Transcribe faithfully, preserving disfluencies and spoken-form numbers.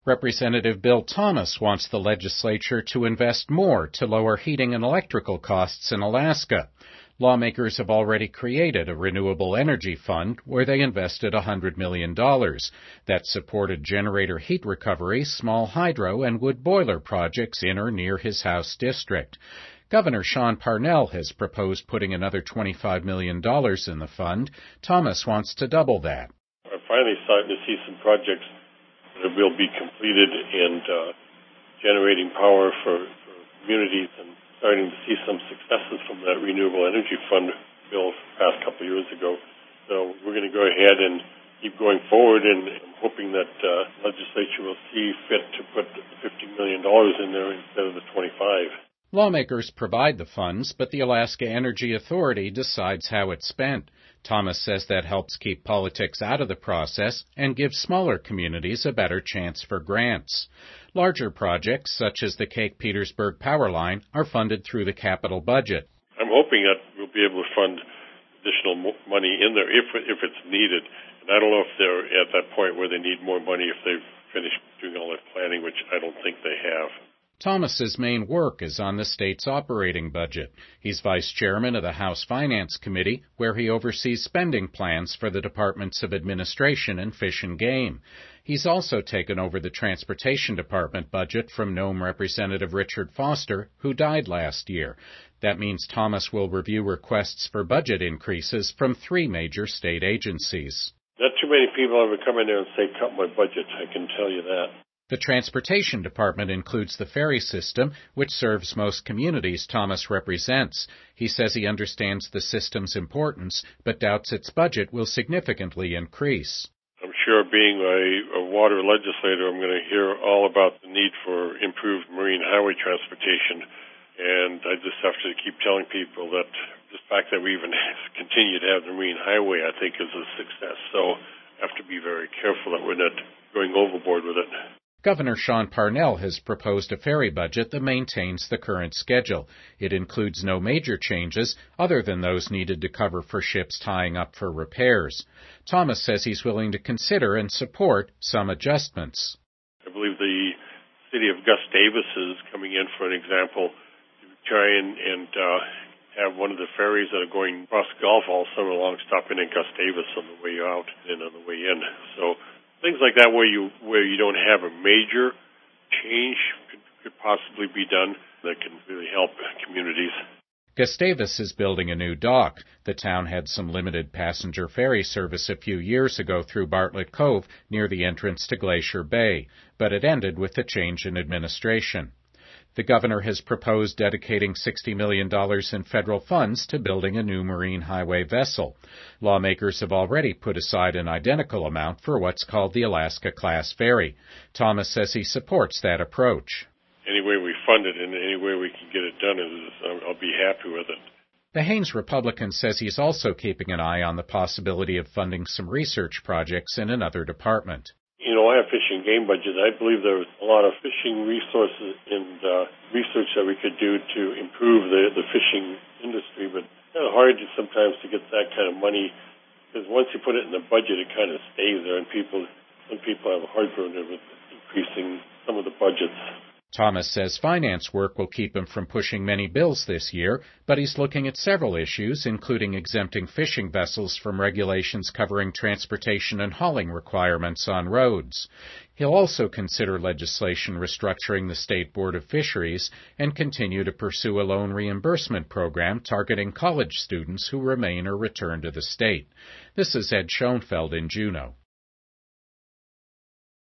Representative Bill Thomas wants the legislature to invest more to lower heating and electrical costs in Alaska. Lawmakers have already created a renewable energy fund where they invested one hundred million dollars that supported generator heat recovery, small hydro, and wood boiler projects in or near his House district. Governor Sean Parnell has proposed putting another twenty-five million dollars in the fund. Thomas wants to double that. I'm finally starting to see some projects that will be completed and uh, generating power for, for communities, and starting to see some successes from that renewable energy fund bill passed a couple of years ago. So we're going to go ahead and keep going forward, and I'm hoping that uh, legislature will see fit to put fifty million dollars in there instead of the twenty-five. Lawmakers provide the funds, but the Alaska Energy Authority decides how it's spent. Thomas says that helps keep politics out of the process and gives smaller communities a better chance for grants. Larger projects, such as the Cake Petersburg Power Line, are funded through the capital budget. I'm hoping that we'll be able to fund additional money in there if if it's needed. And I don't know if they're at that point where they need more money if they've finished doing all their planning, which I don't think they have. Thomas's main work is on the state's operating budget. He's vice chairman of the House Finance Committee, where he oversees spending plans for the Departments of Administration and Fish and Game. He's also taken over the Transportation Department budget from Nome Representative Richard Foster, who died last year. That means Thomas will review requests for budget increases from three major state agencies. Not too many people ever come in there and say, cut my budget, I can tell you that. The Transportation Department includes the ferry system, which serves most communities Thomas represents. He says he understands the system's importance, but doubts its budget will significantly increase. I'm sure being a, a water legislator, I'm going to hear all about the need for improved marine highway transportation. And I just have to keep telling people that the fact that we even continue to have the marine highway, I think, is a success. So I have to be very careful that we're not going overboard with it. Governor Sean Parnell has proposed a ferry budget that maintains the current schedule. It includes no major changes other than those needed to cover for ships tying up for repairs. Thomas says he's willing to consider and support some adjustments. I believe the city of Gustavus is coming in, for an example, to try and, and uh, have one of the ferries that are going across the Gulf all summer long stopping in Gustavus on the way out and on the way in. So things like that where you where you don't have a major change could, could possibly be done that can really help communities. Gustavus is building a new dock. The town had some limited passenger ferry service a few years ago through Bartlett Cove near the entrance to Glacier Bay, but it ended with the change in administration. The governor has proposed dedicating sixty million dollars in federal funds to building a new marine highway vessel. Lawmakers have already put aside an identical amount for what's called the Alaska-class ferry. Thomas says he supports that approach. Any way we fund it and any way we can get it done, is, I'll be happy with it. The Haines Republican says he's also keeping an eye on the possibility of funding some research projects in another department. You know, I have fish and game budget. I believe there's a lot of fishing resources and uh, research that we could do to improve the, the fishing industry, but it's kind of hard to, sometimes to get that kind of money, because once you put it in the budget, it kind of stays there, and people, some people have a heartburn with increasing some of the budgets. Thomas says finance work will keep him from pushing many bills this year, but he's looking at several issues, including exempting fishing vessels from regulations covering transportation and hauling requirements on roads. He'll also consider legislation restructuring the State Board of Fisheries and continue to pursue a loan reimbursement program targeting college students who remain or return to the state. This is Ed Schoenfeld in Juneau.